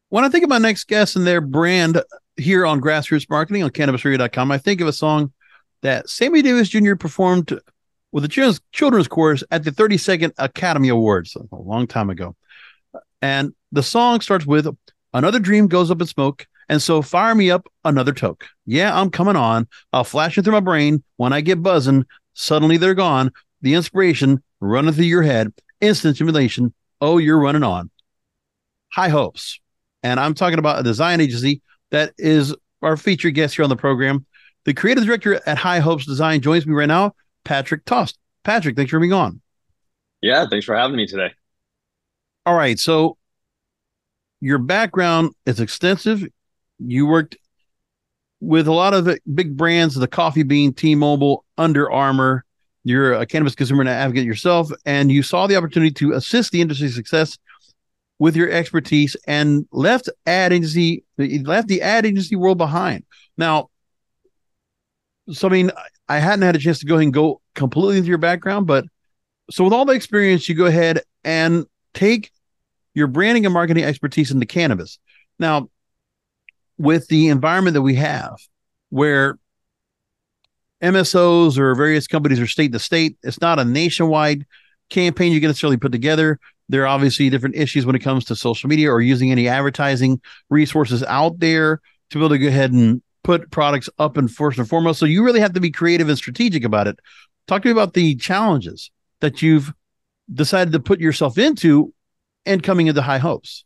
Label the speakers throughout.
Speaker 1: When I think of my next guest and their brand here on Grassroots Marketing on CannabisRadio.com, I think of a song that Sammy Davis Jr. performed with the children's chorus at the 32nd Academy Awards a long time ago. And the song starts with another dream goes up in smoke. And so fire me up another toke. Yeah, I'm coming on. I'll flash it through my brain. When I get buzzing, suddenly they're gone. The inspiration running through your head. Instant stimulation. Oh, you're running on. High hopes. And I'm talking about a design agency that is our featured guest here on the program. The creative director at High Hopes Design joins me right now, Patrick Tost. Patrick, thanks for being on.
Speaker 2: Yeah, thanks for having me today.
Speaker 1: All right. So your background is extensive. You worked with a lot of the big brands, the Coffee Bean, T-Mobile, Under Armour. You're a cannabis consumer and advocate yourself, and you saw the opportunity to assist the industry's success with your expertise and left the ad agency world behind. Now, so I mean, I hadn't had a chance to go ahead and go completely into your background, but so with all the experience, you go ahead and take your branding and marketing expertise into cannabis. Now, with the environment that we have, where MSOs or various companies are state to state, it's not a nationwide campaign you can necessarily put together. There are obviously different issues when it comes to social media or using any advertising resources out there to be able to go ahead and put products up and first and foremost. So you really have to be creative and strategic about it. Talk to me about the challenges that you've decided to put yourself into and coming into High Hopes.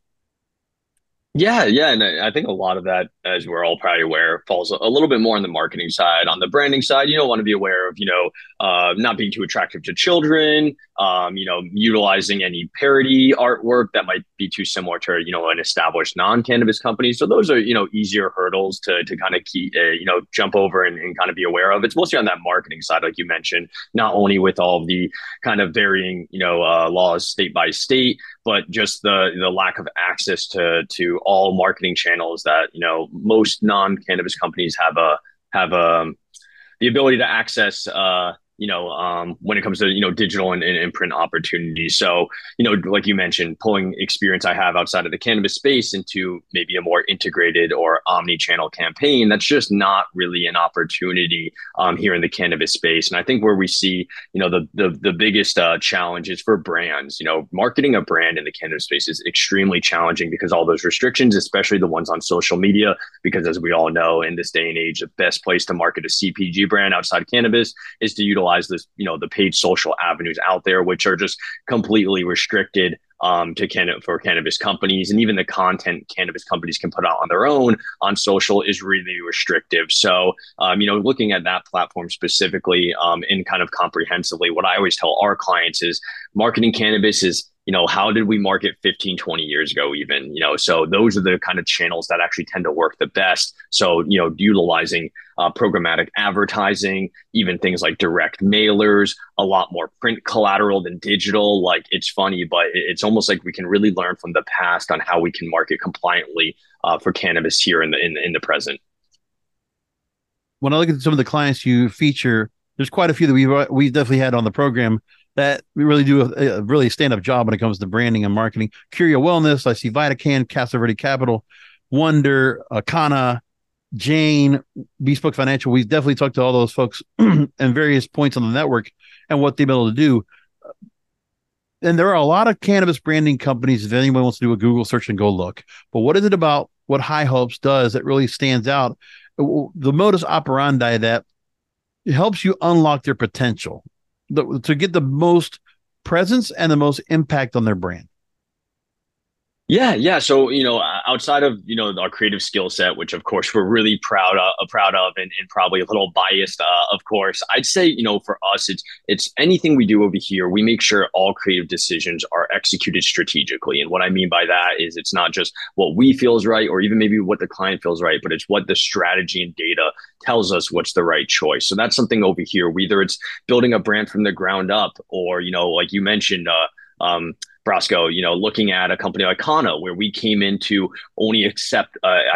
Speaker 2: Yeah, and I think a lot of that, as we're all probably aware, falls a little bit more on the marketing side. On the branding side, you don't want to be aware of, not being too attractive to children, utilizing any parody artwork that might be too similar to, an established non-cannabis company. So those are, easier hurdles to kind of keep, jump over and kind of be aware of. It's mostly on that marketing side, like you mentioned, not only with all of the kind of varying, laws state by state, but just the lack of access to all marketing channels that most non-cannabis companies have the ability to access when it comes to digital and print opportunities. So like you mentioned, pulling experience I have outside of the cannabis space into maybe a more integrated or omni-channel campaign, that's just not really an opportunity here in the cannabis space. And I think where we see the biggest challenges for brands, marketing a brand in the cannabis space is extremely challenging because all those restrictions, especially the ones on social media, because as we all know in this day and age, the best place to market a CPG brand outside of cannabis is to utilize this, the paid social avenues out there, which are just completely restricted for cannabis companies, and even the content cannabis companies can put out on their own on social is really restrictive. So, looking at that platform specifically, and kind of comprehensively, what I always tell our clients is marketing cannabis is, how did we market 15, 20 years ago even, so those are the kind of channels that actually tend to work the best. So, utilizing programmatic advertising, even things like direct mailers, a lot more print collateral than digital. Like, it's funny, but it's almost like we can really learn from the past on how we can market compliantly for cannabis here in the present.
Speaker 1: When I look at some of the clients you feature, there's quite a few that we've definitely had on the program that we really do a really stand-up job when it comes to branding and marketing. Curia Wellness, I see VitaCan, Casa Verde Capital, Wonder, Kana, Jane, Bespoke Financial. We've definitely talked to all those folks and various points on the network and what they've been able to do. And there are a lot of cannabis branding companies. If anyone wants to do a Google search and go look, but what is it about what High Hopes does that really stands out? The modus operandi that helps you unlock their potential to get the most presence and the most impact on their brand.
Speaker 2: Yeah. So, outside of, our creative skill set, which of course we're really proud of and probably a little biased, of course, I'd say, for us, it's anything we do over here, we make sure all creative decisions are executed strategically. And what I mean by that is it's not just what we feel is right, or even maybe what the client feels right, but it's what the strategy and data tells us what's the right choice. So that's something over here, whether it's building a brand from the ground up or, like you mentioned, Frasco, looking at a company like Kana, where we came in to only accept,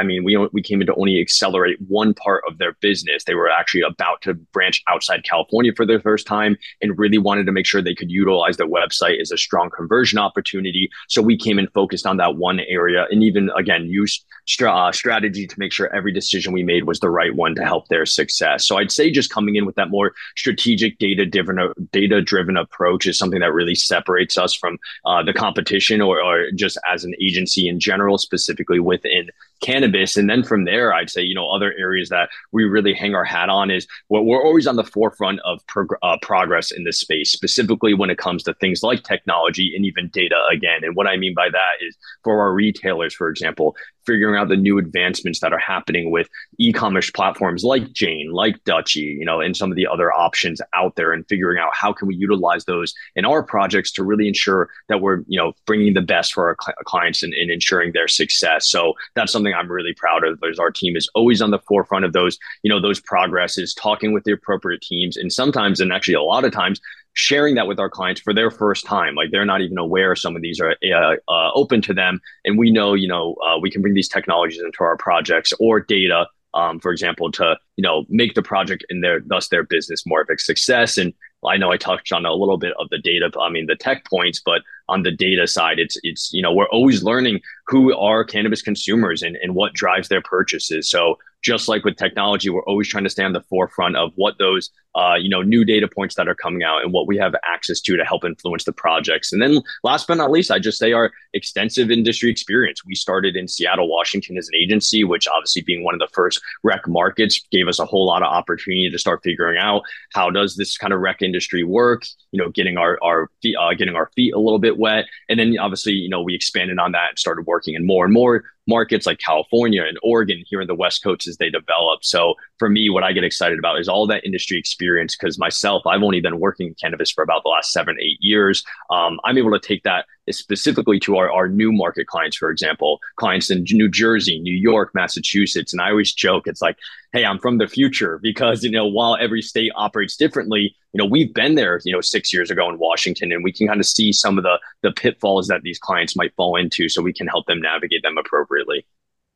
Speaker 2: we came in to only accelerate one part of their business. They were actually about to branch outside California for their first time and really wanted to make sure they could utilize their website as a strong conversion opportunity. So we came and focused on that one area, and even again used strategy to make sure every decision we made was the right one to help their success. So I'd say just coming in with that more strategic data-driven approach is something that really separates us from the competition, or just as an agency in general, specifically within cannabis. And then from there, I'd say, other areas that we really hang our hat on is we're always on the forefront of progress in this space, specifically when it comes to things like technology and even data again. And what I mean by that is for our retailers, for example, figuring out the new advancements that are happening with e-commerce platforms like Jane, like Dutchy, and some of the other options out there, and figuring out how can we utilize those in our projects to really ensure that we're, bringing the best for our clients and ensuring their success. So that's something I'm really proud of, is our team is always on the forefront of those, those progresses, talking with the appropriate teams, and sometimes, and actually a lot of times, sharing that with our clients for their first time. Like, they're not even aware some of these are open to them. And we know, we can bring these technologies into our projects or data, for example, to, make the project and thus their business more of a success. And I know I touched on a little bit of the data, the tech points, but on the data side, it's we're always learning who are cannabis consumers and what drives their purchases. So just like with technology, we're always trying to stay on the forefront of what those new data points that are coming out and what we have access to help influence the projects. And then last but not least, I just say our extensive industry experience. We started in Seattle, Washington as an agency, which obviously being one of the first rec markets gave us a whole lot of opportunity to start figuring out how does this kind of rec industry work, getting our feet a little bit wet. And then obviously, we expanded on that and started working in more and more markets like California and Oregon here in the West Coast as they develop. So for me, what I get excited about is all that industry experience, because myself, I've only been working in cannabis for about the last 7-8 years. I'm able to take that specifically to our new market clients, for example, clients in New Jersey, New York, Massachusetts. And I always joke, it's like, hey, I'm from the future, because, while every state operates differently, we've been there, 6 years ago in Washington, and we can kind of see some of the pitfalls that these clients might fall into, so we can help them navigate them appropriately.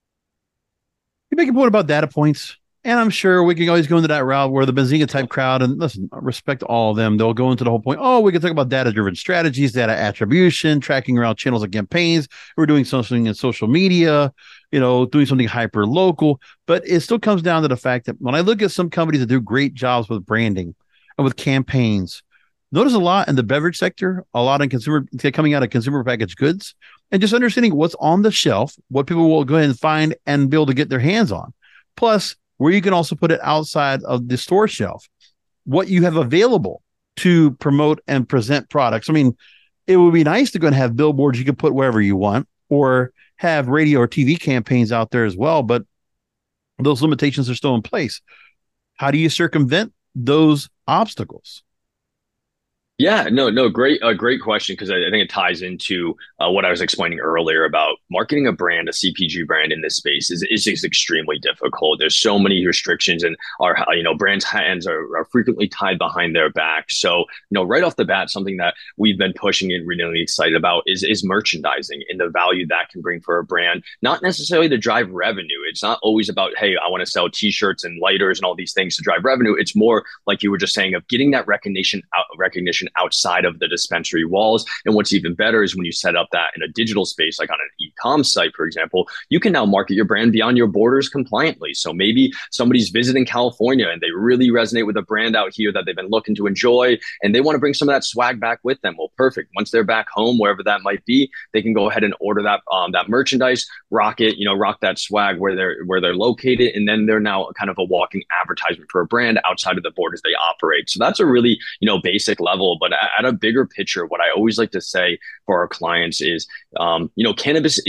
Speaker 1: You make a point about data points, and I'm sure we can always go into that route where the Benzinga type crowd, and listen, I respect all of them, they'll go into the whole point. Oh, we can talk about data-driven strategies, data attribution, tracking around channels and campaigns. We're doing something in social media, doing something hyper local. But it still comes down to the fact that when I look at some companies that do great jobs with branding and with campaigns, notice a lot in the beverage sector, a lot in consumer coming out of consumer packaged goods, and just understanding what's on the shelf, what people will go ahead and find and be able to get their hands on. Plus, where you can also put it outside of the store shelf, what you have available to promote and present products. It would be nice to go and have billboards you can put wherever you want, or have radio or TV campaigns out there as well, but those limitations are still in place. How do you circumvent those obstacles?
Speaker 2: Yeah, no, great question, because I think it ties into what I was explaining earlier about marketing a brand, a CPG brand in this space is just extremely difficult. There's so many restrictions, and our brands' hands are frequently tied behind their back. So right off the bat, something that we've been pushing and really excited about is merchandising and the value that can bring for a brand. Not necessarily to drive revenue. It's not always about, hey, I want to sell T-shirts and lighters and all these things to drive revenue. It's more like you were just saying, of getting that recognition outside of the dispensary walls. And what's even better is when you set up that in a digital space, like on an e-com site, for example, you can now market your brand beyond your borders compliantly. So maybe somebody's visiting California and they really resonate with a brand out here that they've been looking to enjoy, and they want to bring some of that swag back with them. Well, perfect. Once they're back home, wherever that might be, they can go ahead and order that merchandise, rock it, rock that swag where they're located, and then they're now kind of a walking advertisement for a brand outside of the borders they operate. So that's a really basic level. But at a bigger picture, what I always like to say for our clients is, cannabis is your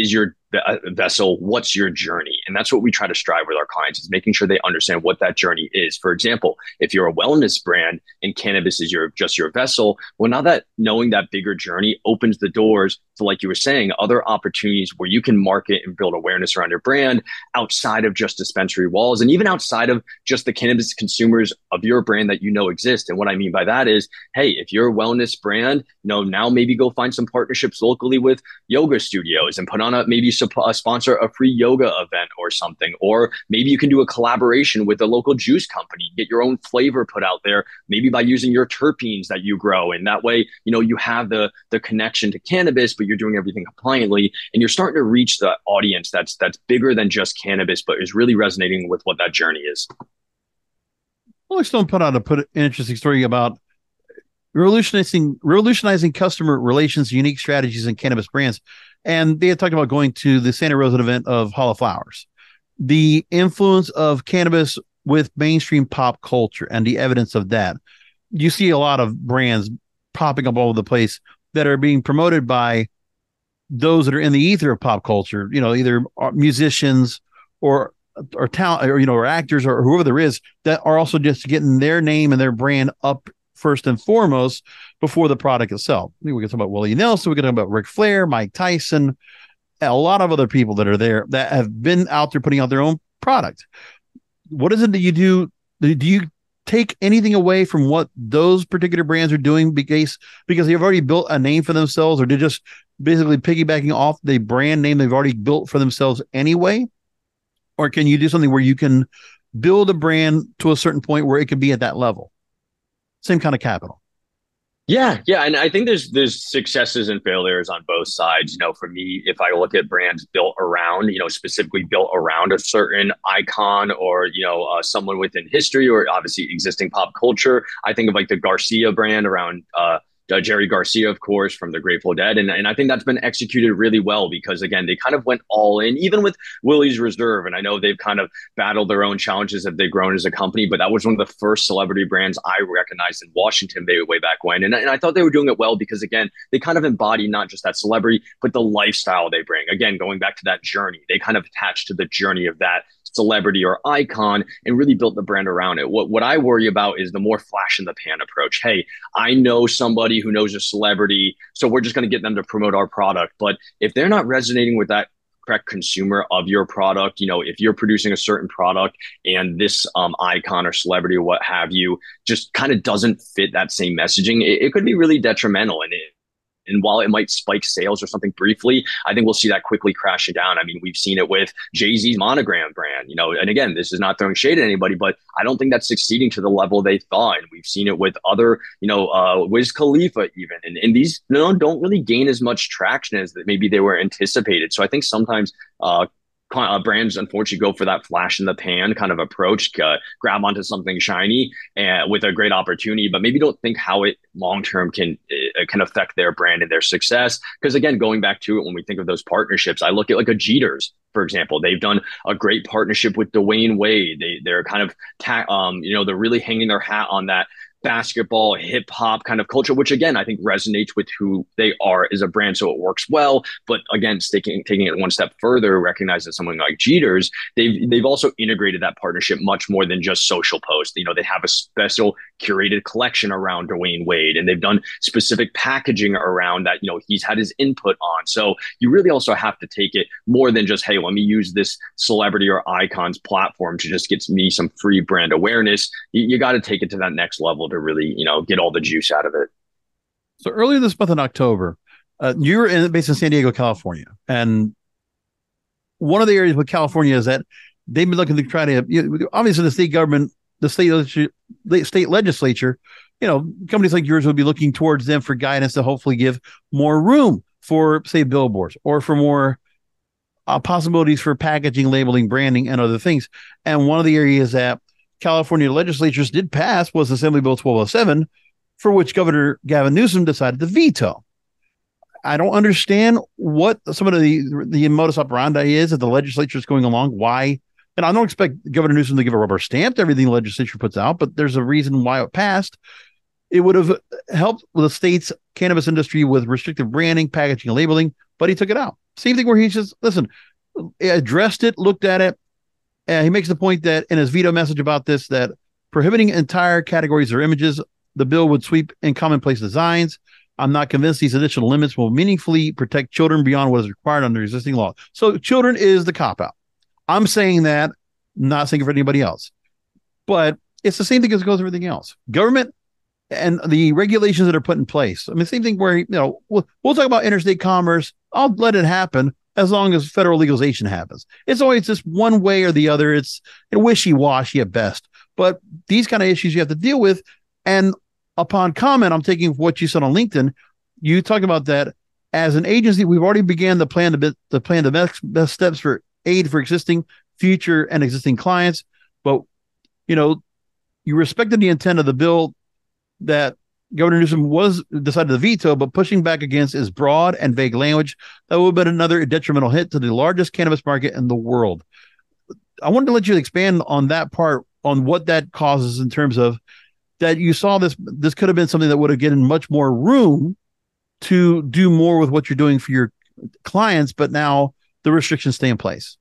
Speaker 2: vessel, what's your journey? And that's what we try to strive with our clients, is making sure they understand what that journey is. For example, if you're a wellness brand and cannabis is just your vessel, well, now that knowing that bigger journey opens the doors to, like you were saying, other opportunities where you can market and build awareness around your brand outside of just dispensary walls, and even outside of just the cannabis consumers of your brand that you know exist. And what I mean by that is, hey, if you're a wellness brand, now maybe go find some partnerships locally with yoga studios and put on maybe sponsor a free yoga event or something. Or maybe you can do a collaboration with a local juice company, get your own flavor put out there, maybe by using your terpenes that you grow. And that way, you have the connection to cannabis, but you're doing everything compliantly, and you're starting to reach the audience that's bigger than just cannabis, but is really resonating with what that journey is.
Speaker 1: Rolling Stone put out an interesting story about revolutionizing customer relations, unique strategies in cannabis brands. And they had talked about going to the Santa Rosa event of Hall of Flowers, the influence of cannabis with mainstream pop culture and the evidence of that. You see a lot of brands popping up all over the place that are being promoted by those that are in the ether of pop culture, either musicians or talent, or actors or whoever there is, that are also just getting their name and their brand up first and foremost before the product itself. We can talk about Willie Nelson, we can talk about Ric Flair, Mike Tyson, a lot of other people that are there that have been out there putting out their own product. What is it that you do? Do you take anything away from what those particular brands are doing because they've already built a name for themselves, or they're just basically piggybacking off the brand name they've already built for themselves anyway? Or can you do something where you can build a brand to a certain point where it can be at that level? Same kind of capital.
Speaker 2: Yeah, and I think there's successes and failures on both sides. For me, if I look at brands built around, specifically built around a certain icon or someone within history or obviously existing pop culture, I think of like the Garcia brand around Jerry Garcia, of course, from the Grateful Dead. And I think that's been executed really well because, again, they kind of went all in, even with Willie's Reserve. And I know they've kind of battled their own challenges as they've grown as a company, but that was one of the first celebrity brands I recognized in Washington way back when. And I thought they were doing it well because, again, they kind of embody not just that celebrity, but the lifestyle they bring. Again, going back to that journey, they kind of attached to the journey of that celebrity or icon and really built the brand around it. What I worry about is the more flash in the pan approach. Hey, I know somebody who knows a celebrity, so we're just going to get them to promote our product. But if they're not resonating with that correct consumer of your product, if you're producing a certain product and this icon or celebrity or what have you just kind of doesn't fit that same messaging, it could be really detrimental. And while it might spike sales or something briefly, I think we'll see that quickly crashing down. I mean, we've seen it with Jay-Z's Monogram brand, and again, this is not throwing shade at anybody, but I don't think that's succeeding to the level they thought. And we've seen it with other, Wiz Khalifa even. And these don't really gain as much traction as maybe they were anticipated. So I think sometimes brands unfortunately go for that flash in the pan kind of approach, grab onto something shiny and with a great opportunity, but maybe don't think how it long term can affect their brand and their success. Because again, going back to it, when we think of those partnerships, I look at like a Jeter's, for example. They've done a great partnership with Dwayne Wade. They're kind of they're really hanging their hat on that basketball, hip hop kind of culture, which again, I think resonates with who they are as a brand. So it works well. But again, taking it one step further, recognize that someone like Jeter's, they've also integrated that partnership much more than just social posts. They have a special curated collection around Dwayne Wade, and they've done specific packaging around that, he's had his input on. So you really also have to take it more than just, hey, let me use this celebrity or icon's platform to just get me some free brand awareness. You got to take it to that next level to really, get all the juice out of it.
Speaker 1: So earlier this month in October, you were based in San Diego, California. And one of the areas with California is that they've been looking to try to, obviously the state government, the state legislature, companies like yours would be looking towards them for guidance to hopefully give more room for, say, billboards or for more possibilities for packaging, labeling, branding, and other things. And one of the areas that California legislatures did pass was Assembly Bill 1207, for which Governor Gavin Newsom decided to veto. I don't understand what some of the modus operandi is that the legislature is going along. Why? And I don't expect Governor Newsom to give a rubber stamp to everything the legislature puts out, but there's a reason why it passed. It would have helped the state's cannabis industry with restrictive branding, packaging, and labeling, but he took it out. Same thing where he's just, listen, addressed it, looked at it. And he makes the point that in his veto message about this, that prohibiting entire categories or images, the bill would sweep in commonplace designs. I'm not convinced these additional limits will meaningfully protect children beyond what is required under existing law. So children is the cop-out. I'm saying that, not saying for anybody else. But it's the same thing as goes with everything else. Government and the regulations that are put in place. I mean, same thing where, we'll talk about interstate commerce. I'll let it happen as long as federal legalization happens. It's always just one way or the other. It's wishy-washy at best. But these kind of issues you have to deal with. And upon comment, I'm taking what you said on LinkedIn. You talk about that as an agency, we've already began to plan the best steps for aid for existing, future, and existing clients. But, you respected the intent of the bill that Governor Newsom decided to veto, but pushing back against is broad and vague language that would have been another detrimental hit to the largest cannabis market in the world. I wanted to let you expand on that part, on what that causes in terms of that you saw this could have been something that would have given much more room to do more with what you're doing for your clients, but now the restrictions stay in place.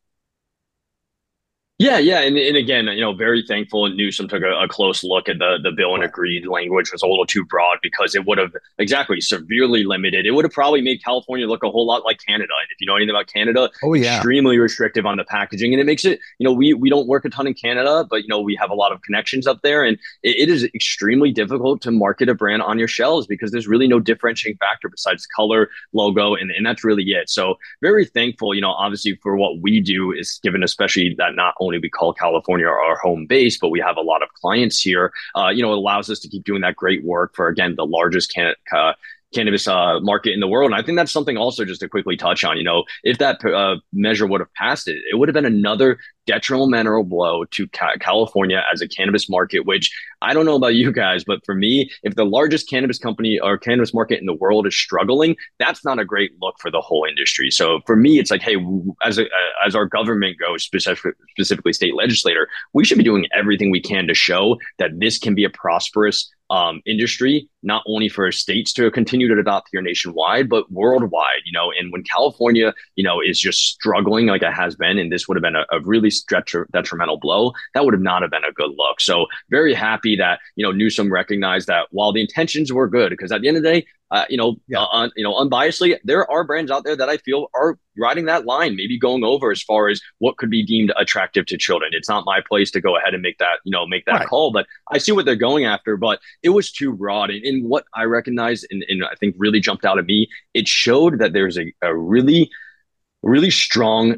Speaker 2: Yeah, yeah, and again, very thankful Newsom took a close look at the bill and agreed language was a little too broad, because it would have exactly severely limited. It would have probably made California look a whole lot like Canada. And if you know anything about Canada, extremely restrictive on the packaging, and it makes it, we don't work a ton in Canada, but we have a lot of connections up there, and it is extremely difficult to market a brand on your shelves because there's really no differentiating factor besides color, logo, and that's really it. So very thankful, obviously for what we do, is given especially that not only we call California our home base, but we have a lot of clients here. It allows us to keep doing that great work for, again, the largest cannabis market in the world. And I think that's something also just to quickly touch on. If that measure would have passed, it would have been another detrimental blow to California as a cannabis market, which I don't know about you guys, but for me, if the largest cannabis company or cannabis market in the world is struggling, that's not a great look for the whole industry. So for me, it's like, hey, as our government goes, specifically state legislator, we should be doing everything we can to show that this can be a prosperous industry, not only for states to continue to adopt here nationwide, but worldwide, and when California, is just struggling like it has been, and this would have been a really detrimental blow, that would have not have been a good look. So very happy that, Newsom recognized that while the intentions were good, because at the end of the day, unbiasedly, there are brands out there that I feel are riding that line, maybe going over as far as what could be deemed attractive to children. It's not my place to go ahead and make that call, but I see what they're going after. But it was too broad. And what I recognized and I think really jumped out at me, it showed that there's a really strong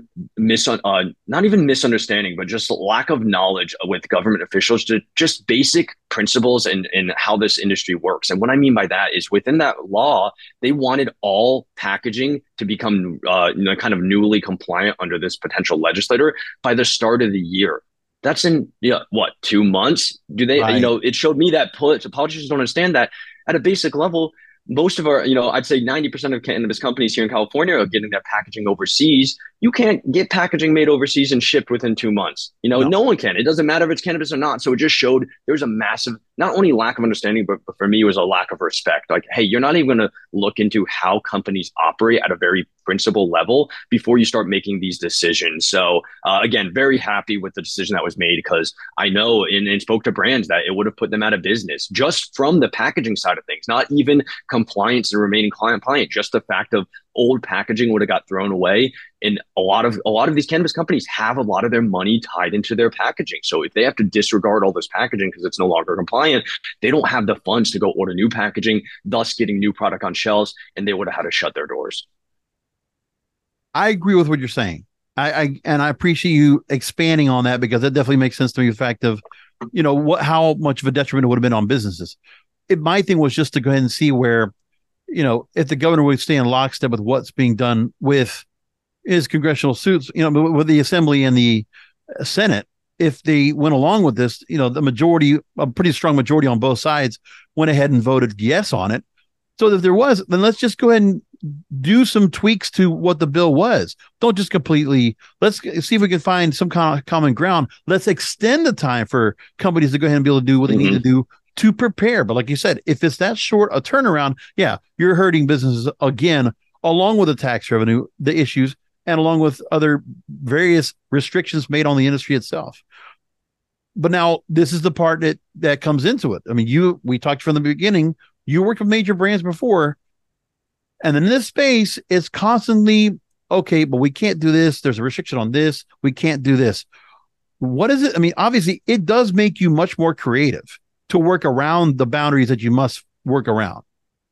Speaker 2: not even misunderstanding, but just lack of knowledge with government officials to just basic principles and how this industry works. And what I mean by that is within that law, they wanted all packaging to become kind of newly compliant under this potential legislator by the start of the year. That's in 2 months? Do they? Right. It showed me that politicians don't understand that at a basic level. Most of our, I'd say 90% of cannabis companies here in California are getting their packaging overseas. You can't get packaging made overseas and shipped within 2 months. No one can. It doesn't matter if it's cannabis or not. So it just showed there's a massive, not only lack of understanding, but for me, it was a lack of respect. Like, hey, you're not even going to look into how companies operate at a very principal level before you start making these decisions. So again, very happy with the decision that was made, because I know and spoke to brands that it would have put them out of business just from the packaging side of things, not even compliance and remaining compliant, just the fact of old packaging would have got thrown away. And a lot of these cannabis companies have a lot of their money tied into their packaging. So if they have to disregard all this packaging because it's no longer compliant, they don't have the funds to go order new packaging, thus getting new product on shelves, and they would have had to shut their doors.
Speaker 1: I agree with what you're saying. I appreciate you expanding on that, because that definitely makes sense to me. The fact of, how much of a detriment it would have been on businesses. My thing was just to go ahead and see where, if the governor would stay in lockstep with what's being done with his congressional suits, with the Assembly and the Senate, if they went along with this, the majority, a pretty strong majority on both sides, went ahead and voted yes on it. So if there was, then let's just go ahead and do some tweaks to what the bill was. Don't just completely, let's see if we can find some kind of common ground. Let's extend the time for companies to go ahead and be able to do what they need to do to prepare. But like you said, if it's that short a turnaround, yeah, you're hurting businesses again along with the tax revenue, the issues, and along with other various restrictions made on the industry itself. But now this is the part that comes into it. I mean, we talked from the beginning, you worked with major brands before, and in this space, it's constantly, okay, but we can't do this. There's a restriction on this. We can't do this. What is it? I mean, obviously, it does make you much more creative to work around the boundaries that you must work around.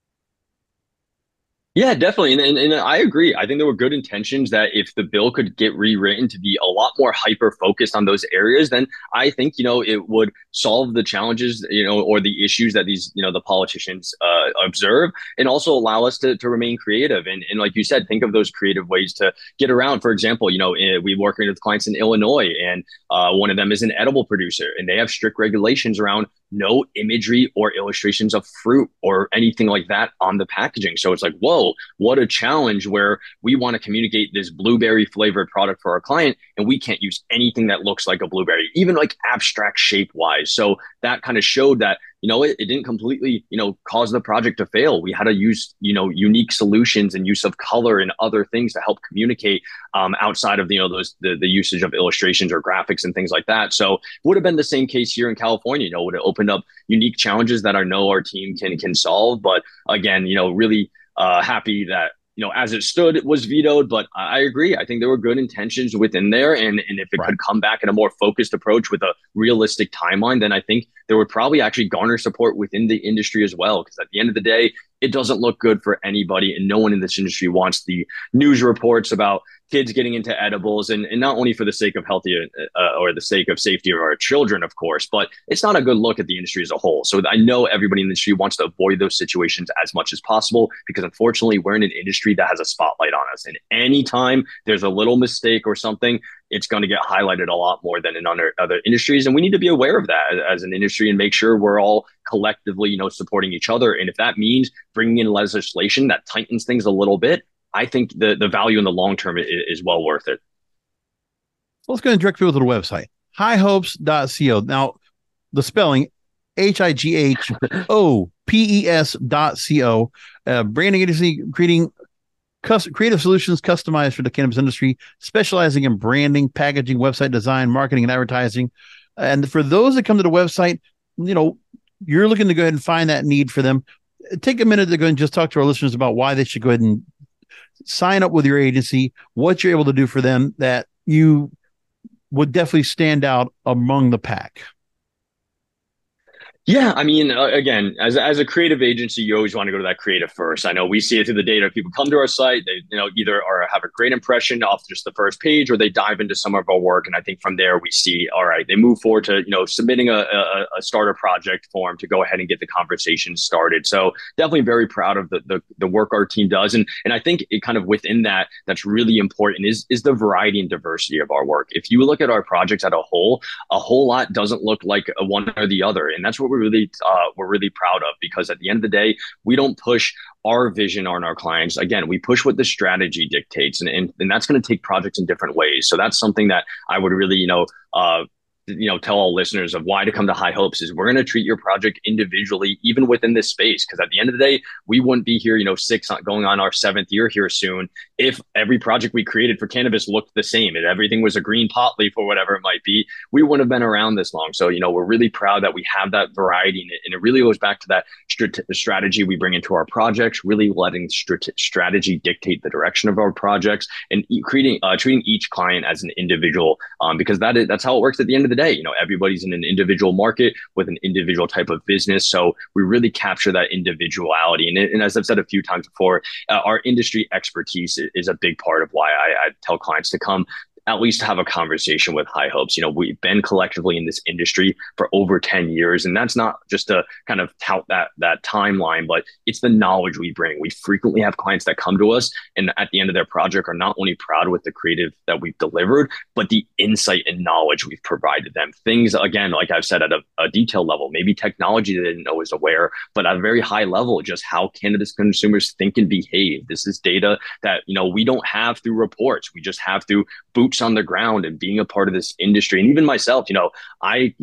Speaker 2: Yeah, definitely. And I agree. I think there were good intentions that if the bill could get rewritten to be a lot more hyper focused on those areas, then I think, it would solve the challenges, or the issues that these, the politicians observe, and also allow us to remain creative. And like you said, think of those creative ways to get around. For example, we working with clients in Illinois, and one of them is an edible producer, and they have strict regulations around no imagery or illustrations of fruit or anything like that on the packaging. So it's like, whoa, what a challenge where we want to communicate this blueberry flavored product for our client, and we can't use anything that looks like a blueberry, even like abstract shape wise. So that kind of showed that, it didn't completely, cause the project to fail. We had to use, unique solutions and use of color and other things to help communicate outside of, the usage of illustrations or graphics and things like that. So would have been the same case here in California, would have opened up unique challenges that I know our team can solve. But again, really happy that, as it stood, it was vetoed. But I agree. I think there were good intentions within there. And if it could come back in a more focused approach with a realistic timeline, then I think there would probably actually garner support within the industry as well. Because at the end of the day, it doesn't look good for anybody. And no one in this industry wants the news reports about kids getting into edibles, and not only for the sake of healthy or the sake of safety of our children, of course, but it's not a good look at the industry as a whole. So I know everybody in the industry wants to avoid those situations as much as possible, because unfortunately we're in an industry that has a spotlight on us. And anytime there's a little mistake or something, it's going to get highlighted a lot more than in other industries. And we need to be aware of that as an industry and make sure we're all collectively, supporting each other. And if that means bringing in legislation that tightens things a little bit, I think the value in the long term is well worth it.
Speaker 1: Let's go and direct people to the website, highhopes.co. Now, the spelling, HIGHOPES.co, branding agency creating creative solutions customized for the cannabis industry, specializing in branding, packaging, website design, marketing, and advertising. And for those that come to the website, you're looking to go ahead and find that need for them. Take a minute to go and just talk to our listeners about why they should go ahead and sign up with your agency, what you're able to do for them that you would definitely stand out among the pack.
Speaker 2: Yeah, I mean, again, as a creative agency, you always want to go to that creative first. I know we see it through the data. People come to our site, they either have a great impression off just the first page, or they dive into some of our work. And I think from there we see, all right, they move forward to submitting a starter project form to go ahead and get the conversation started. So definitely very proud of the work our team does, and I think it kind of within that's really important is the variety and diversity of our work. If you look at our projects as a whole lot doesn't look like one or the other, and that's what we're really proud of, because at the end of the day, we don't push our vision on our clients. Again, we push what the strategy dictates, and that's going to take projects in different ways. So that's something that I would really tell all listeners of why to come to High Hopes is we're going to treat your project individually, even within this space. Because at the end of the day, we wouldn't be here, going on our 7th year here soon, if every project we created for cannabis looked the same and everything was a green pot leaf or whatever it might be. We wouldn't have been around this long. So, we're really proud that we have that variety, and it really goes back to that strategy we bring into our projects, really letting strategy dictate the direction of our projects, and treating each client as an individual, because that's how it works at the end of the day. Everybody's in an individual market with an individual type of business. So we really capture that individuality. And as I've said a few times before, our industry expertise is a big part of why I tell clients to come at least have a conversation with High Hopes. We've been collectively in this industry for over 10 years, and that's not just to kind of tout that timeline, but it's the knowledge we bring. We frequently have clients that come to us and at the end of their project are not only proud with the creative that we've delivered, but the insight and knowledge we've provided them. Things, again, like I've said, at a detailed level, maybe technology they didn't know was aware, but at a very high level, just how cannabis consumers think and behave. This is data that, we don't have through reports. We just have through boots on the ground and being a part of this industry. And even myself, I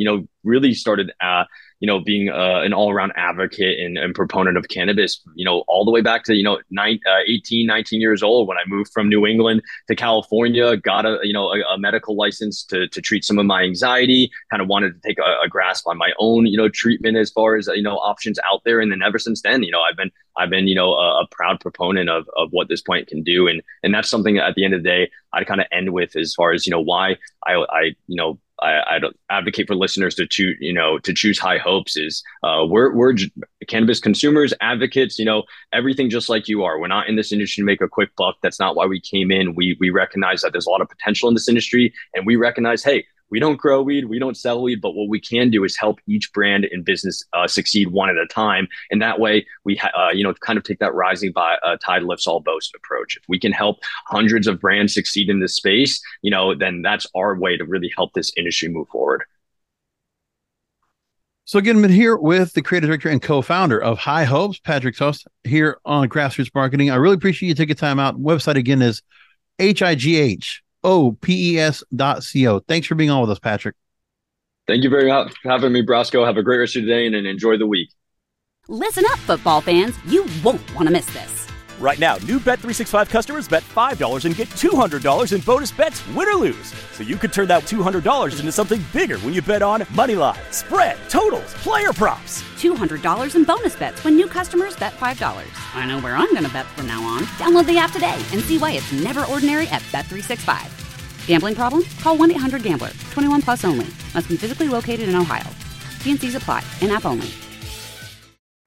Speaker 2: really started being an all-around advocate and proponent of cannabis, all the way back to, 18, 19 years old when I moved from New England to California, got a medical license to treat some of my anxiety, kind of wanted to take a grasp on my own, treatment as far as, options out there. And then ever since then, I've been, a proud proponent of what this plant can do. And that's something that at the end of the day, I kind of end with as far as, why I don't advocate for listeners to choose High Hopes is we're cannabis consumers, advocates, everything just like you are. We're not in this industry to make a quick buck. That's not why we came in. We recognize that there's a lot of potential in this industry, and we recognize, hey, we don't grow weed, we don't sell weed, but what we can do is help each brand and business succeed one at a time. And that way, we kind of take that rising tide lifts all boats approach. If we can help hundreds of brands succeed in this space, then that's our way to really help this industry move forward.
Speaker 1: So again, I'm here with the creative director and co-founder of High Hopes, Patrick Tost, here on Grassroots Marketing. I really appreciate you taking time out. Website again is HIGHOPES.co. Thanks for being on with us, Patrick.
Speaker 2: Thank you very much for having me, Brasco. Have a great rest of your day and enjoy the week.
Speaker 3: Listen up, football fans. You won't want to miss this.
Speaker 4: Right now, new Bet365 customers bet $5 and get $200 in bonus bets, win or lose. So you could turn that $200 into something bigger when you bet on moneyline, spread, totals, player props.
Speaker 3: $200 in bonus bets when new customers bet $5. I know where I'm going to bet from now on. Download the app today and see why it's never ordinary at Bet365. Gambling problem? Call 1-800-GAMBLER. 21 plus only. Must be physically located in Ohio. T&Cs apply. In-app only.